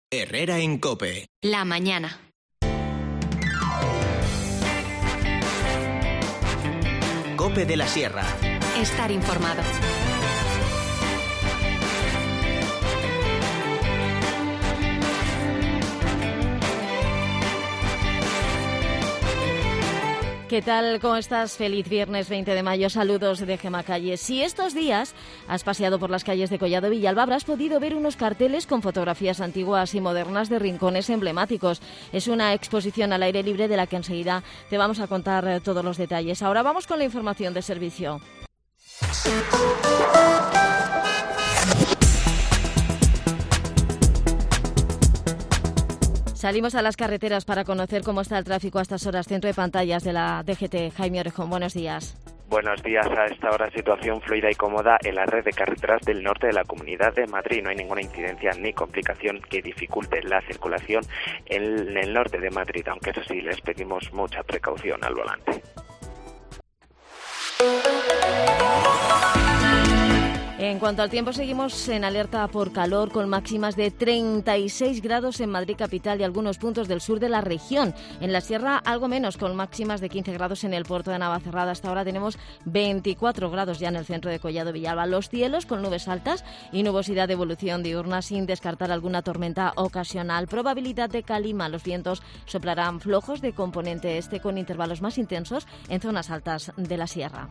Herrera en COPE. La mañana. COPE de la Sierra. Estar informado. ¿Qué tal? ¿Cómo estás? Feliz viernes 20 de mayo. Saludos de Gemma Calle. Si estos días has paseado por las calles de Collado Villalba, habrás podido ver unos carteles con fotografías antiguas y modernas de rincones emblemáticos. Es una exposición al aire libre de la que enseguida te vamos a contar todos los detalles. Ahora vamos con la información de servicio. Salimos a las carreteras para conocer cómo está el tráfico a estas horas. Centro de pantallas de la DGT. Jaime Orejón, buenos días. Buenos días. A esta hora situación fluida y cómoda en la red de carreteras del norte de la Comunidad de Madrid. No hay ninguna incidencia ni complicación que dificulte la circulación en el norte de Madrid, aunque eso sí, les pedimos mucha precaución al volante. En cuanto al tiempo, seguimos en alerta por calor, con máximas de 36 grados en Madrid capital y algunos puntos del sur de la región. En la sierra, algo menos, con máximas de 15 grados en el puerto de Navacerrada. Hasta ahora tenemos 24 grados ya en el centro de Collado Villalba. Los cielos con nubes altas y nubosidad de evolución diurna, sin descartar alguna tormenta ocasional. Probabilidad de calima. Los vientos soplarán flojos de componente este, con intervalos más intensos en zonas altas de la sierra.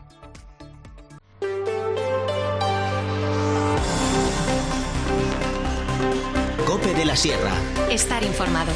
COPE de la Sierra. Estar informado.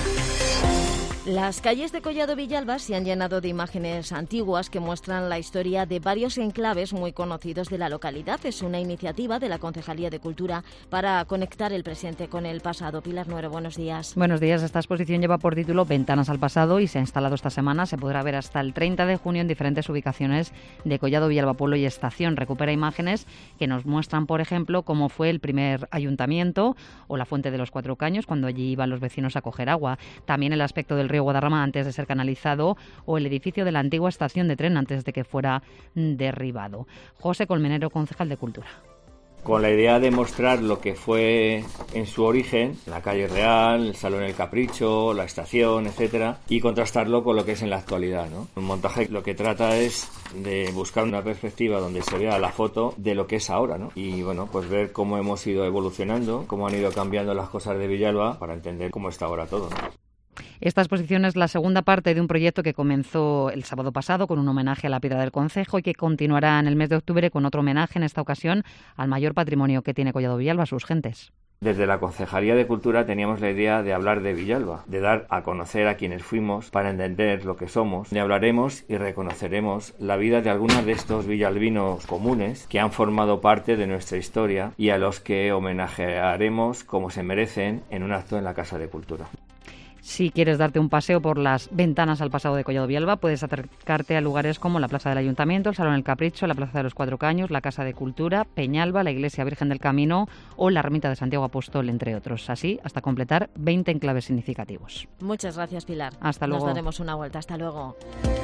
Las calles de Collado Villalba se han llenado de imágenes antiguas que muestran la historia de varios enclaves muy conocidos de la localidad. Es una iniciativa de la Concejalía de Cultura para conectar el presente con el pasado. Pilar Nuero, buenos días. Buenos días. Esta exposición lleva por título Ventanas al pasado y se ha instalado esta semana. Se podrá ver hasta el 30 de junio en diferentes ubicaciones de Collado Villalba, pueblo y estación. Recupera imágenes que nos muestran, por ejemplo, cómo fue el primer ayuntamiento o la Fuente de los Cuatro Caños, cuando allí iban los vecinos a coger agua. También el aspecto del río Guadarrama antes de ser canalizado, o el edificio de la antigua estación de tren antes de que fuera derribado. José Colmenero, concejal de Cultura. Con la idea de mostrar lo que fue en su origen, la calle Real, el Salón El Capricho, la estación, etcétera, y contrastarlo con lo que es en la actualidad, ¿no? Un montaje lo que trata es de buscar una perspectiva donde se vea la foto de lo que es ahora, ¿no? Y bueno, pues ver cómo hemos ido evolucionando, cómo han ido cambiando las cosas de Villalba para entender cómo está ahora todo, ¿no? Esta exposición es la segunda parte de un proyecto que comenzó el sábado pasado con un homenaje a la piedra del concejo y que continuará en el mes de octubre con otro homenaje, en esta ocasión al mayor patrimonio que tiene Collado Villalba, sus gentes. Desde la Concejalía de Cultura teníamos la idea de hablar de Villalba, de dar a conocer a quienes fuimos para entender lo que somos. Le hablaremos y reconoceremos la vida de algunos de estos villalbinos comunes que han formado parte de nuestra historia y a los que homenajearemos como se merecen en un acto en la Casa de Cultura. Si quieres darte un paseo por las ventanas al pasado de Collado Villalba, puedes acercarte a lugares como la Plaza del Ayuntamiento, el Salón El Capricho, la Plaza de los Cuatro Caños, la Casa de Cultura, Peñalba, la Iglesia Virgen del Camino o la Ermita de Santiago Apóstol, entre otros. Así, hasta completar 20 enclaves significativos. Muchas gracias, Pilar. Hasta luego. Nos daremos una vuelta. Hasta luego.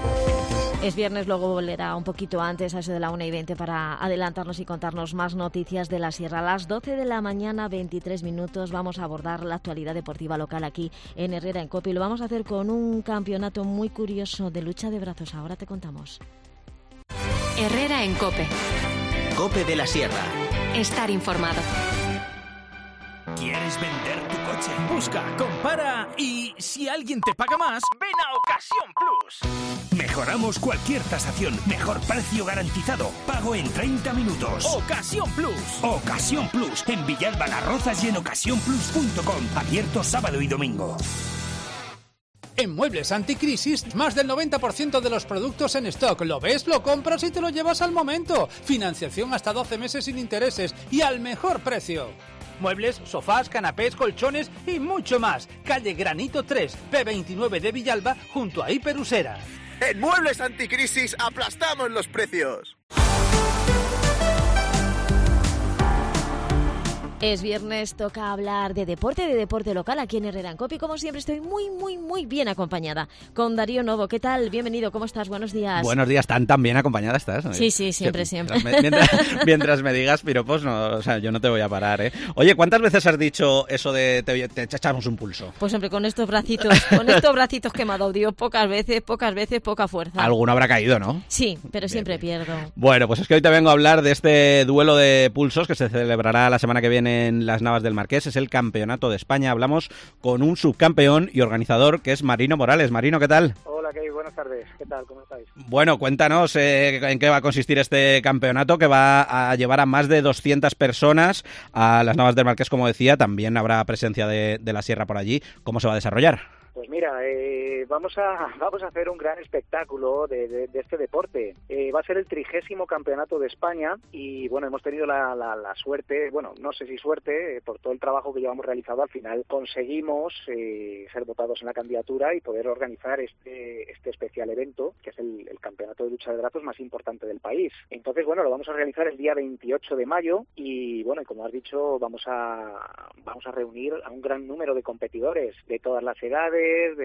Es viernes, luego volverá un poquito antes, a eso de la 1:20, para adelantarnos y contarnos más noticias de la Sierra. A las 12 de la mañana, 23 minutos, vamos a abordar la actualidad deportiva local aquí en Herrera en COPE. Y lo vamos a hacer con un campeonato muy curioso de lucha de brazos. Ahora te contamos. Herrera en COPE. COPE de la Sierra. Estar informado. ¿Quieres vender tu coche? Busca, compara y si alguien te paga más, ven a Ocasión Plus. Mejoramos cualquier tasación, mejor precio garantizado, pago en 30 minutos. Ocasión Plus. Ocasión Plus, en Villalba Las Rozas y en ocasiónplus.com, abierto sábado y domingo. En Muebles Anticrisis, más del 90% de los productos en stock. ¿Lo ves? Lo compras y te lo llevas al momento. Financiación hasta 12 meses sin intereses y al mejor precio. Muebles, sofás, canapés, colchones y mucho más. Calle Granito 3, P29 de Villalba, junto a Hiperusera. En Muebles Anticrisis aplastamos los precios. Es viernes, toca hablar de deporte local aquí en Herrera en COPE y como siempre estoy muy bien acompañada con Darío Novo. ¿Qué tal? Bienvenido, ¿cómo estás? Buenos días. Buenos días, tan bien acompañada estás. Sí, siempre. Mientras me digas piropos, no, o sea, yo no te voy a parar, ¿eh? Oye, ¿cuántas veces has dicho eso de te echamos un pulso? Pues siempre con estos bracitos que me ha dado Dios, pocas veces, poca fuerza. Alguno habrá caído, ¿no? Sí, pero siempre pierdo. Bueno, pues es que hoy te vengo a hablar de este duelo de pulsos que se celebrará la semana que viene en Las Navas del Marqués. Es el Campeonato de España. Hablamos con un subcampeón y organizador que es Marino Morales. Marino, ¿qué tal? Hola, Key, buenas tardes. ¿Qué tal? ¿Cómo estáis? Bueno, cuéntanos en qué va a consistir este campeonato que va a llevar a más de 200 personas a Las Navas del Marqués, como decía. También habrá presencia de la Sierra por allí. ¿Cómo se va a desarrollar? Pues mira, vamos a hacer un gran espectáculo de este deporte. Va a ser el 30º Campeonato de España y bueno, hemos tenido la suerte, bueno, no sé si suerte, por todo el trabajo que llevamos realizado, al final conseguimos ser votados en la candidatura y poder organizar este especial evento, que es el campeonato de lucha de brazos más importante del país. Entonces, bueno, lo vamos a realizar el día 28 de mayo y bueno, como has dicho, vamos a reunir a un gran número de competidores de todas las edades,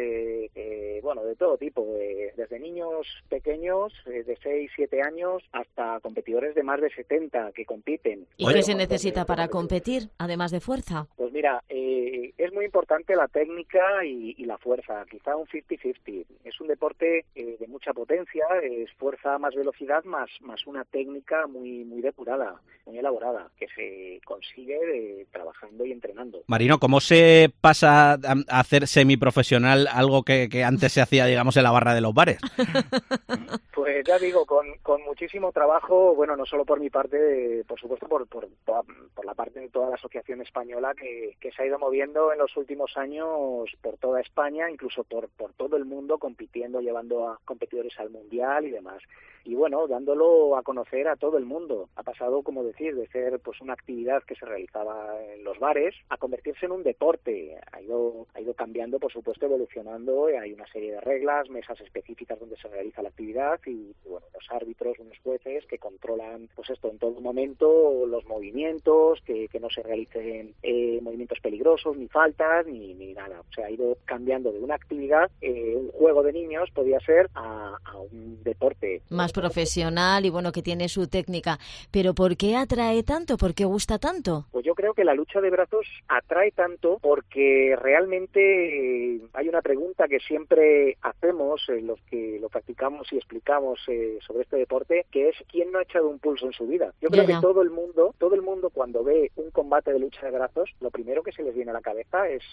de todo tipo, desde niños pequeños de 6-7 años hasta competidores de más de 70 que compiten. ¿Y qué se necesita para competir, además de fuerza? Pues mira, es muy importante la técnica y la fuerza, quizá un 50-50. Es un deporte de mucha potencia, es fuerza más velocidad más una técnica muy depurada, muy elaborada, que se consigue trabajando y entrenando. Marino, ¿cómo se pasa a hacer semiprofesional algo que antes se hacía, digamos, en la barra de los bares? Pues ya digo, con muchísimo trabajo, bueno, no solo por mi parte, por supuesto por la parte de toda la asociación española que se ha ido moviendo en los últimos años por toda España, incluso por todo el mundo, compitiendo, llevando a competidores al Mundial y demás. Y bueno, dándolo a conocer a todo el mundo. Ha pasado, como decir, de ser pues una actividad que se realizaba en los bares a convertirse en un deporte. Ha ido cambiando, por supuesto, evolucionando. Hay una serie de reglas, mesas específicas donde se realiza la actividad y bueno, los árbitros, unos jueces que controlan pues esto en todo momento, los movimientos, que no se realicen movimientos peligrosos, ni faltas, ni nada. O sea, ha ido cambiando de una actividad, un juego de niños podía ser, a un deporte más profesional y bueno, que tiene su técnica. Pero ¿por qué atrae tanto? ¿Por qué gusta tanto? Pues yo creo que la lucha de brazos atrae tanto porque realmente hay una pregunta que siempre hacemos los que lo practicamos y explicamos sobre este deporte, que es ¿quién no ha echado un pulso en su vida? Yo creo que todo el mundo cuando ve un combate de lucha de brazos, lo primero que se les viene a la cabeza es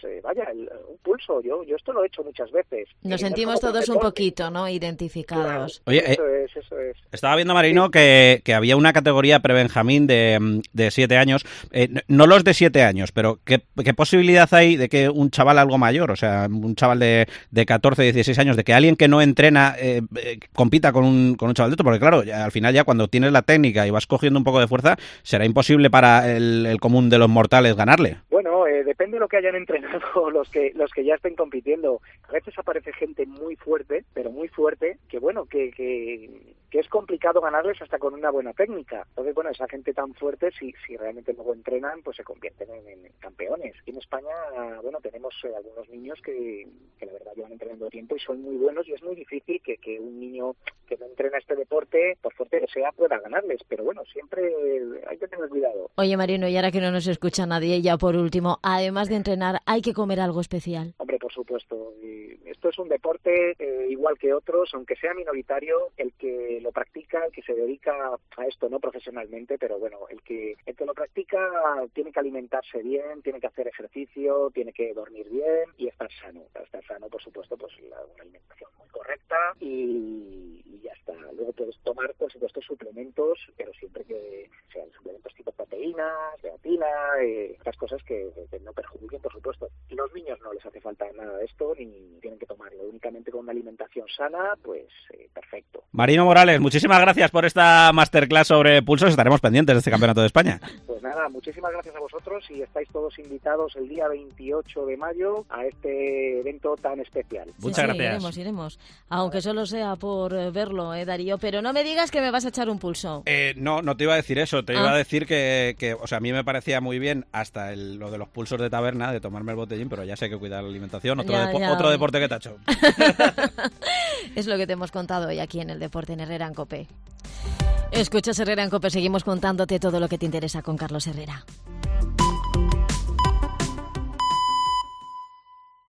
un pulso. Yo esto lo he hecho muchas veces. Nos sentimos todos un poquito, ¿no? Identificados. Oye, eso es. Estaba viendo, Marino, que había una categoría prebenjamín de 7 años, no los de 7 años, pero ¿qué posibilidad hay de que un chaval algo mayor, o sea, un chaval de 14, 16 años, de que alguien que no entrena compita con un chaval de esto? Porque claro, al final ya cuando tienes la técnica y vas cogiendo un poco de fuerza, será imposible para el común de los mortales ganarle. Bueno, depende de lo que hayan entrenado los que ya estén compitiendo. A veces aparece gente muy fuerte, pero muy fuerte, que bueno, que es complicado ganarles hasta con una buena técnica. Entonces, bueno, esa gente tan fuerte, si realmente luego entrenan, pues se convierten en campeones. Y en España, bueno, tenemos algunos niños que la verdad llevan entrenando tiempo y son muy buenos, y es muy difícil que un niño que no entrena este deporte, por fuerte que sea, pueda ganarles. Pero bueno, siempre hay que tener cuidado. Oye, Marino, y ahora que no nos escucha nadie, ya por último, además de entrenar, ¿hay que comer algo especial? Hombre, por supuesto. Esto es un deporte igual que otros, aunque sea minoritario, el que lo practica, el que se dedica a esto, no profesionalmente, pero bueno, el que lo practica tiene que alimentarse bien, tiene que hacer ejercicio, tiene que dormir bien y estar sano. Para estar sano, por supuesto, pues una alimentación muy correcta y ya está. Luego puedes tomar, por supuesto, suplementos, pero siempre que sean suplementos tipo proteínas, creatina, estas cosas que no perjudiquen, por supuesto. Los niños no les hace falta nada de esto, ni tienen que tomarlo. Únicamente con una alimentación sana, pues perfecto. Marino Morales, muchísimas gracias por esta masterclass sobre pulsos. Estaremos pendientes de este Campeonato de España. Pues nada. nada, muchísimas gracias a vosotros y estáis todos invitados el día 28 de mayo a este evento tan especial. Muchas gracias. Iremos, aunque solo sea por verlo, Darío, pero no me digas que me vas a echar un pulso. No te iba a decir eso, te iba a decir que o sea, a mí me parecía muy bien hasta lo de los pulsos de taberna, de tomarme el botellín, pero ya sé que cuidar la alimentación, otro deporte que tacho. Es lo que te hemos contado hoy aquí en el Deporte en Herrera en COPE. Escuchas Herrera en COPE, seguimos contándote todo lo que te interesa con Carlos Herrera.